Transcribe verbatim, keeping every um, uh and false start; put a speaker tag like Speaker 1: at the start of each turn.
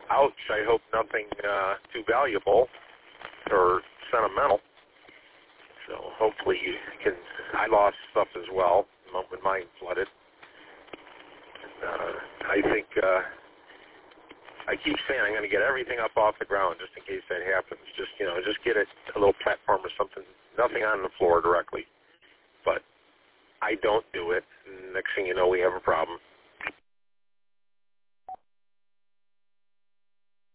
Speaker 1: ouch, I hope nothing uh, too valuable or sentimental. So hopefully you can, I lost stuff as well when mine flooded. Uh, I think, uh, I keep saying I'm going to get everything up off the ground just in case that happens. Just, you know, just get it, a little platform or something, nothing on the floor directly. But I don't do it. Next thing you know, we have a problem.